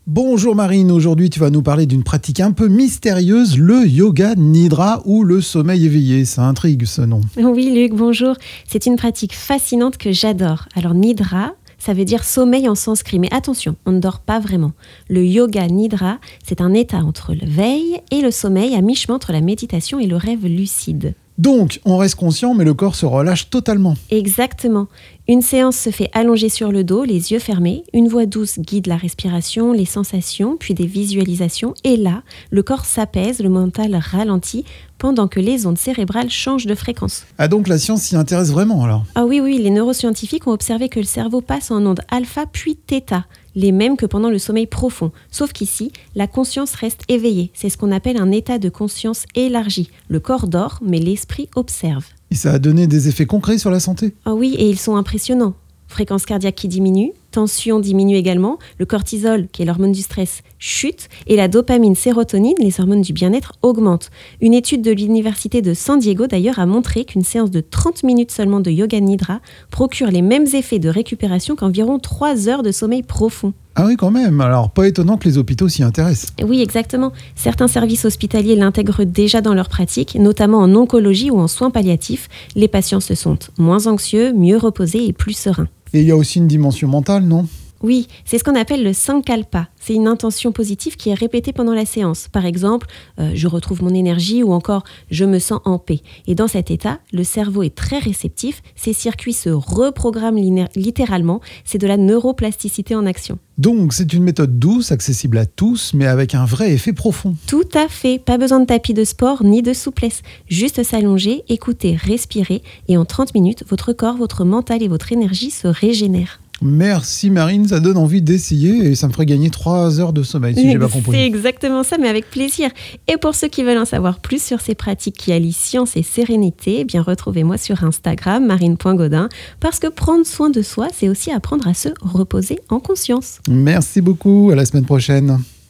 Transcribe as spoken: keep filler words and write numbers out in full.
Bonjour Marine, aujourd'hui tu vas nous parler d'une pratique un peu mystérieuse, le yoga nidra ou le sommeil éveillé. Ça intrigue ce nom. Oui Luc, bonjour. C'est une pratique fascinante que j'adore. Alors nidra, ça veut dire sommeil en sanskrit, mais attention, on ne dort pas vraiment. Le yoga nidra, c'est un état entre le veille et le sommeil, à mi-chemin entre la méditation et le rêve lucide. Donc, on reste conscient, mais le corps se relâche totalement. Exactement. Une séance se fait allonger sur le dos, les yeux fermés. Une voix douce guide la respiration, les sensations, puis des visualisations. Et là, le corps s'apaise, le mental ralentit, pendant que les ondes cérébrales changent de fréquence. Ah donc la science s'y intéresse vraiment alors? Ah oui, oui, les neuroscientifiques ont observé que le cerveau passe en ondes alpha puis θ, les mêmes que pendant le sommeil profond. Sauf qu'ici, la conscience reste éveillée. C'est ce qu'on appelle un état de conscience élargi. Le corps dort, mais l'esprit observe. Et ça a donné des effets concrets sur la santé? Ah oui, et ils sont impressionnants. Fréquence cardiaque qui diminue, tension diminue également, le cortisol, qui est l'hormone du stress, chute, et la dopamine, sérotonine, les hormones du bien-être, augmentent. Une étude de l'université de San Diego, d'ailleurs, a montré qu'une séance de trente minutes seulement de yoga nidra procure les mêmes effets de récupération qu'environ trois heures de sommeil profond. Ah oui, quand même. Alors, pas étonnant que les hôpitaux s'y intéressent. Oui, exactement. Certains services hospitaliers l'intègrent déjà dans leur pratique, notamment en oncologie ou en soins palliatifs. Les patients se sentent moins anxieux, mieux reposés et plus sereins. Et il y a aussi une dimension mentale, non? Oui, c'est ce qu'on appelle le sankalpa. C'est une intention positive qui est répétée pendant la séance. Par exemple, euh, je retrouve mon énergie ou encore je me sens en paix. Et dans cet état, le cerveau est très réceptif. Ses circuits se reprogramment liné- littéralement. C'est de la neuroplasticité en action. Donc, c'est une méthode douce, accessible à tous, mais avec un vrai effet profond. Tout à fait. Pas besoin de tapis de sport ni de souplesse. Juste s'allonger, écouter, respirer. Et en trente minutes, votre corps, votre mental et votre énergie se régénèrent. Merci Marine, ça donne envie d'essayer et ça me ferait gagner trois heures de sommeil, si j'ai bien compris. C'est exactement ça, mais avec plaisir. Et pour ceux qui veulent en savoir plus sur ces pratiques qui allient science et sérénité, eh bien retrouvez-moi sur Instagram, marine point gaudin, parce que prendre soin de soi, c'est aussi apprendre à se reposer en conscience. Merci beaucoup, à la semaine prochaine.